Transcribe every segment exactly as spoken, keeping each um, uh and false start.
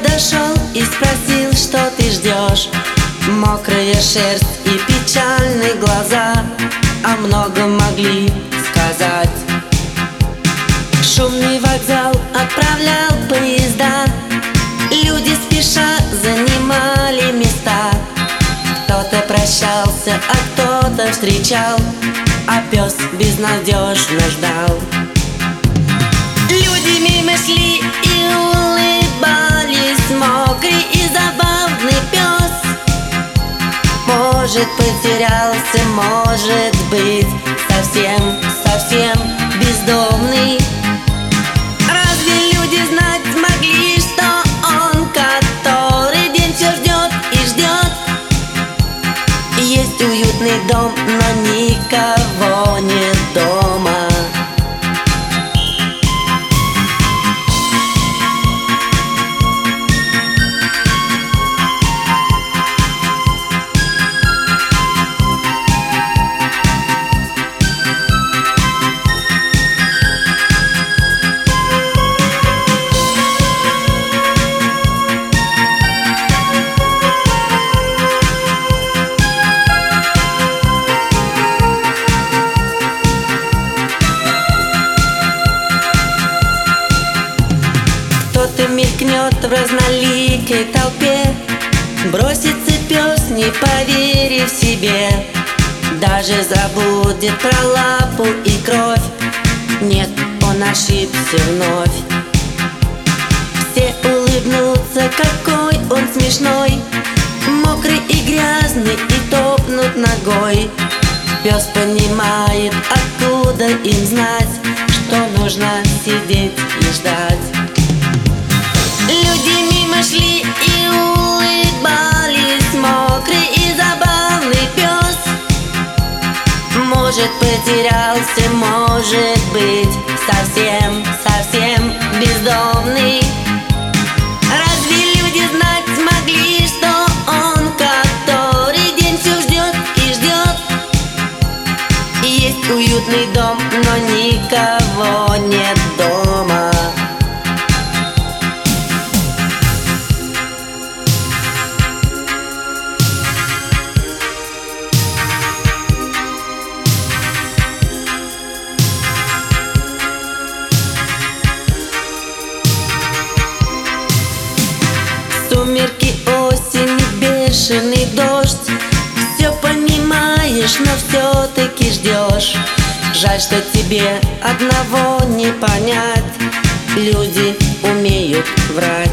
подошел и спросил, что ты ждешь. Мокрая шерсть и печальные глаза о многом могли сказать. Шумный вокзал отправлял поезда, люди спеша занимали места. Кто-то прощался, а кто-то встречал, а пес безнадежно ждал. Люди мимо шли и улыбались, мокрый и забавный пес. Может, потерялся, может быть, совсем, совсем бездомный. Разве люди знать могли, что он, который день все ждет и ждет? Есть уютный дом, но никого нет дома. Кто-то мелькнет в разноликой толпе, бросится пес, не поверив себе. Даже забудет про лапу и кровь. Нет, он ошибся вновь. Все улыбнутся, какой он смешной, мокрый и грязный, и топнут ногой. Пес понимает, откуда им знать, что нужно сидеть и ждать. Люди мимо шли и улыбались, мокрый и забавный пес. Может, потерялся, может быть, совсем, совсем бездомный. Разве люди знать могли, что он, который день все ждет и ждет? Есть уютный дом, но никого нет дома. Сумерки, осень, бешеный дождь. Все понимаешь, но все-таки ждешь. Жаль, что тебе одного не понять. Люди умеют врать.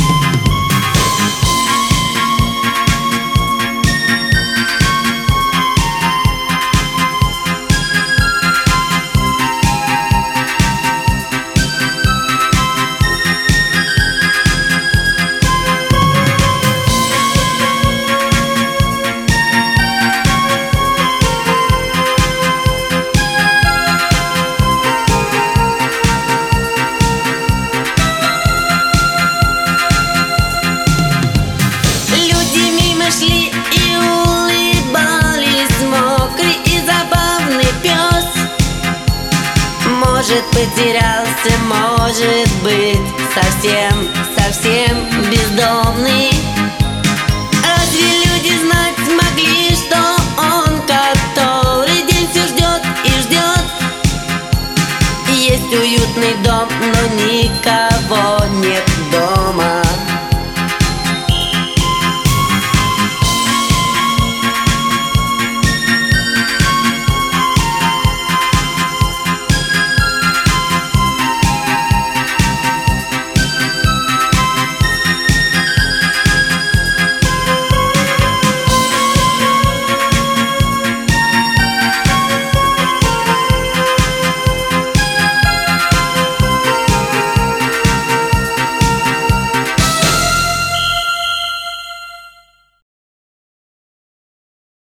Шли и улыбались, мокрый и забавный пес. Может, потерялся, может быть, совсем, совсем бездомный.